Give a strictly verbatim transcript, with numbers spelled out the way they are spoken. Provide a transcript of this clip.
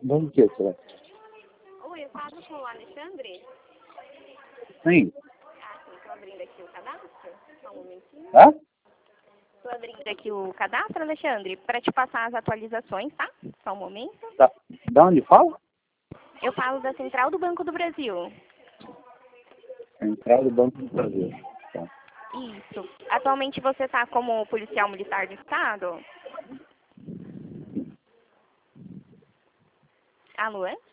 Bom dia, senhor. Oi, eu falo com o Alexandre? Sim. Ah, sim, estou abrindo aqui o cadastro. Só um momentinho. Hã? Estou abrindo aqui o cadastro, Alexandre, para te passar as atualizações, tá? Só um momento. Tá. Da onde fala? Eu falo da Central do Banco do Brasil. Central do Banco do Brasil. Tá. Isso. Atualmente você está como policial militar do Estado? Alô?